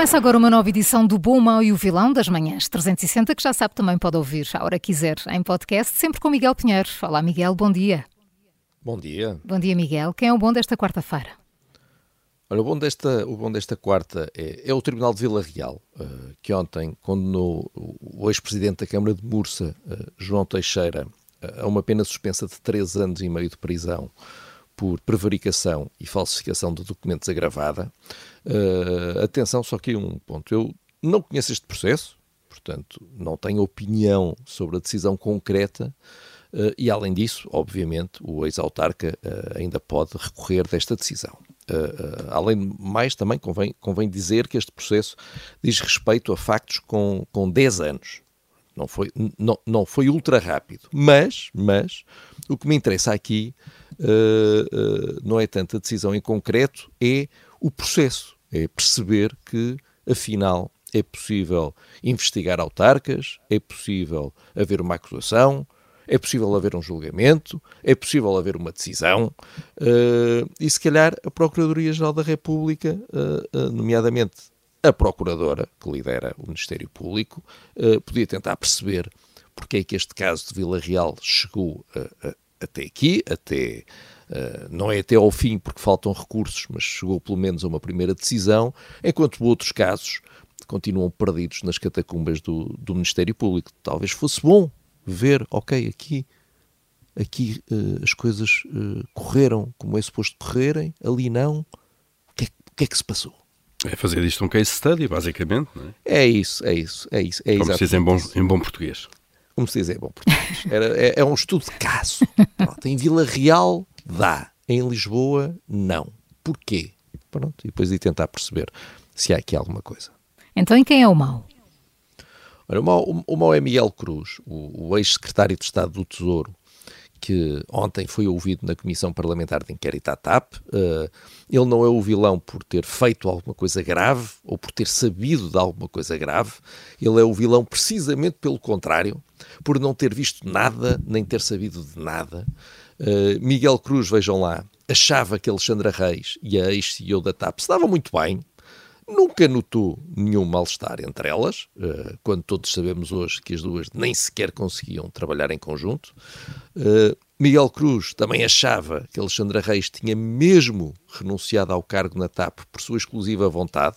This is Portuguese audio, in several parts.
Começa agora uma nova edição do Bom, o Mau e o Vilão das Manhãs 360, que já sabe também pode ouvir, à hora que quiser, em podcast, sempre com Miguel Pinheiro. Olá, Miguel, bom dia. Bom dia. Bom dia, Miguel. Quem é o bom desta quarta-feira? Olha, o bom desta quarta é o Tribunal de Vila Real, que ontem condenou o ex-presidente da Câmara de Mursa, João Teixeira, a uma pena suspensa de 3 anos e meio de prisão por prevaricação e falsificação de documentos agravada. Atenção, só que um ponto. Eu não conheço este processo, portanto, não tenho opinião sobre a decisão concreta e, além disso, obviamente, o ex-autarca ainda pode recorrer desta decisão. Além de mais, também convém dizer que este processo diz respeito a factos com 10 anos. Não foi ultra rápido, mas o que me interessa aqui não é tanto a decisão em concreto, é o processo, é perceber que, afinal, é possível investigar autarcas, é possível haver uma acusação, é possível haver um julgamento, é possível haver uma decisão e, se calhar, a Procuradoria-Geral da República, nomeadamente a Procuradora, que lidera o Ministério Público, podia tentar perceber porque é que este caso de Vila Real chegou até aqui, não é até ao fim porque faltam recursos, mas chegou pelo menos a uma primeira decisão, enquanto outros casos continuam perdidos nas catacumbas do Ministério Público. Talvez fosse bom ver, ok, aqui as coisas correram como é suposto correrem, ali não. O que é que se passou? É fazer disto um case study, basicamente, não é? É isso. Como se diz em bom português. Como se diz em bom português. É um estudo de caso. Pronto, em Vila Real dá, em Lisboa não. Porquê? Pronto, e depois de tentar perceber se há aqui alguma coisa. Então, e quem é o mau? Olha, o mau é Miguel Cruz, o ex-secretário de Estado do Tesouro, que ontem foi ouvido na Comissão Parlamentar de Inquérito à TAP. Ele não é o vilão por ter feito alguma coisa grave ou por ter sabido de alguma coisa grave. Ele é o vilão precisamente pelo contrário, por não ter visto nada, nem ter sabido de nada. Miguel Cruz, vejam lá, achava que Alexandra Reis e a ex-CEO da TAP se davam muito bem. Nunca notou nenhum mal-estar entre elas, quando todos sabemos hoje que as duas nem sequer conseguiam trabalhar em conjunto. Miguel Cruz também achava que Alexandra Reis tinha mesmo renunciado ao cargo na TAP por sua exclusiva vontade,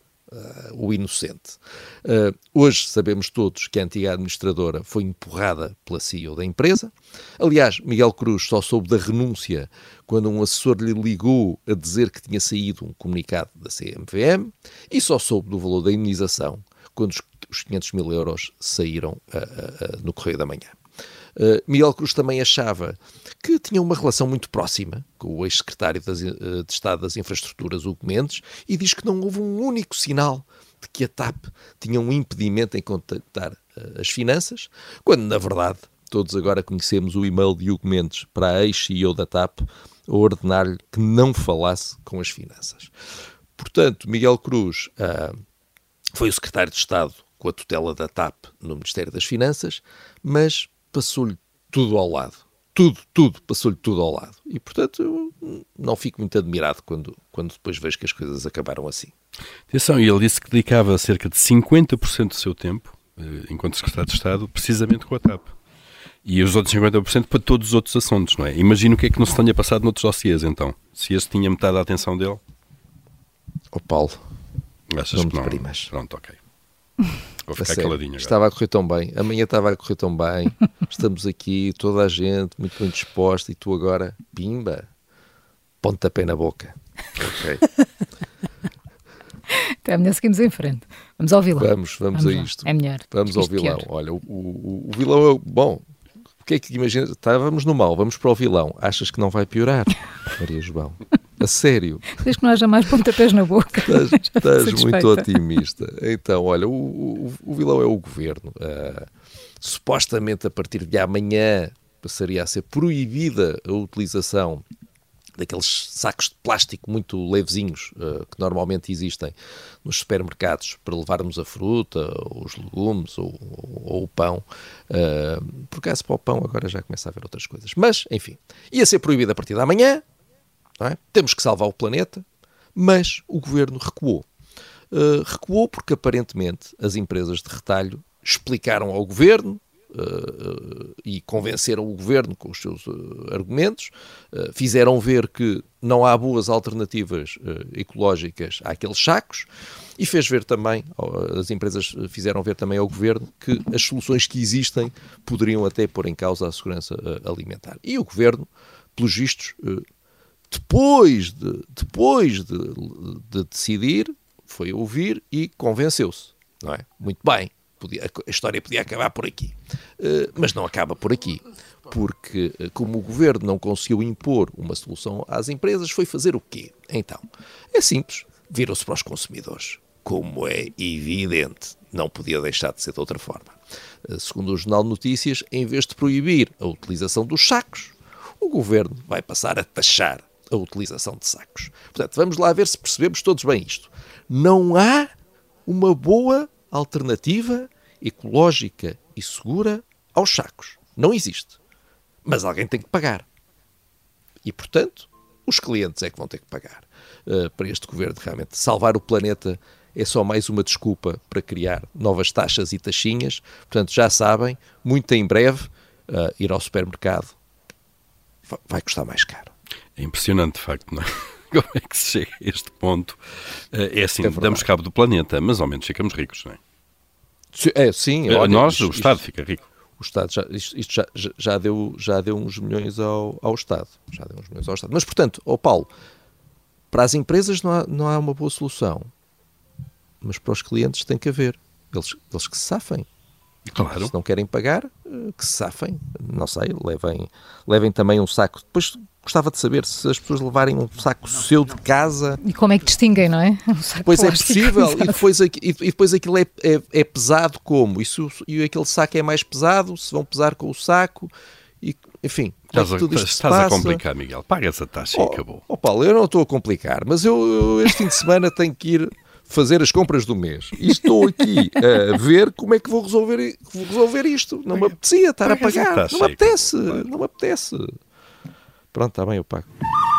o inocente. Hoje sabemos todos que a antiga administradora foi empurrada pela CEO da empresa. Aliás, Miguel Cruz só soube da renúncia quando um assessor lhe ligou a dizer que tinha saído um comunicado da CMVM e só soube do valor da indenização quando os 500 mil euros saíram no Correio da Manhã. Miguel Cruz também achava que tinha uma relação muito próxima com o ex-secretário de Estado das Infraestruturas, Hugo Mendes, e diz que não houve um único sinal de que a TAP tinha um impedimento em contactar as finanças, quando, na verdade, todos agora conhecemos o e-mail de Hugo Mendes para a ex-CEO da TAP a ordenar-lhe que não falasse com as finanças. Portanto, Miguel Cruz foi o secretário de Estado com a tutela da TAP no Ministério das Finanças, mas passou-lhe tudo ao lado. Passou-lhe tudo ao lado. E, portanto, eu não fico muito admirado quando depois vejo que as coisas acabaram assim. Atenção, e ele disse que dedicava cerca de 50% do seu tempo, enquanto secretário de Estado, precisamente com a TAP. E os outros 50% para todos os outros assuntos, não é? Imagino o que é que não se tenha passado noutros dossiês, então. Se este tinha metade da atenção dele. Paulo, achas que não? Primas. Pronto, ok. Vou ficar caladinho agora. Estava a correr tão bem, amanhã estava a correr tão bem, estamos aqui, toda a gente muito bem disposta, e tu agora, pimba, pontapé na boca. Ok. Até amanhã seguimos em frente. Vamos ao vilão. Vamos a isto. É melhor. Vamos ao vilão. Pior. Olha, o vilão é bom. O que é que imagina? Estávamos no mal, vamos para o vilão. Achas que não vai piorar, Maria João? A sério? Desde que não haja mais pontapés na boca. Estás muito otimista. Então, olha, o vilão é o governo. Supostamente, a partir de amanhã, passaria a ser proibida a utilização daqueles sacos de plástico muito levezinhos que normalmente existem nos supermercados para levarmos a fruta, os legumes ou o pão. Por acaso, para o pão agora já começa a haver outras coisas. Mas, enfim, ia ser proibido a partir de amanhã. Não é? Temos que salvar o planeta, mas o governo recuou. recuou porque aparentemente as empresas de retalho explicaram ao governo e convenceram o governo com os seus argumentos, fizeram ver que não há boas alternativas ecológicas àqueles sacos e fez ver também, as empresas fizeram ver também ao governo que as soluções que existem poderiam até pôr em causa a segurança alimentar. E o governo, pelos vistos, depois de decidir, foi ouvir e convenceu-se, não é? Muito bem. A história podia acabar por aqui. Mas não acaba por aqui. Porque, como o governo não conseguiu impor uma solução às empresas, foi fazer o quê? Então, é simples. Virou-se para os consumidores. Como é evidente. Não podia deixar de ser de outra forma. Segundo o Jornal de Notícias, em vez de proibir a utilização dos sacos, o governo vai passar a taxar a utilização de sacos. Portanto, vamos lá ver se percebemos todos bem isto. Não há uma boa alternativa ecológica e segura aos sacos. Não existe. Mas alguém tem que pagar. E, portanto, os clientes é que vão ter que pagar. Para este governo, realmente, salvar o planeta é só mais uma desculpa para criar novas taxas e taxinhas. Portanto, já sabem, muito em breve, ir ao supermercado vai custar mais caro. É impressionante, de facto, não é? Como é que se chega a este ponto? É assim, damos cabo do planeta, mas ao menos ficamos ricos, não é? Sim. Olha, o Estado fica rico. O Estado já deu uns milhões ao Estado. Já deu uns milhões ao Estado. Mas, portanto, Paulo, para as empresas não há uma boa solução. Mas para os clientes tem que haver. Eles que se safem. Claro. Se não querem pagar, que se safem. Não sei, levem também um saco. Depois gostava de saber se as pessoas levarem um saco seu de casa. E como é que distinguem, não é? Pois é possível. E depois aquilo é pesado como? E aquele saco é mais pesado? Se vão pesar com o saco? E, enfim, estás a complicar, Miguel. Paga essa taxa e acabou. Paulo, eu não estou a complicar, mas eu este fim de semana tenho que ir fazer as compras do mês. E estou aqui a ver como é que vou resolver isto. Não me apetecia estar a pagar. Não me apetece. Pronto, está bem, eu pago.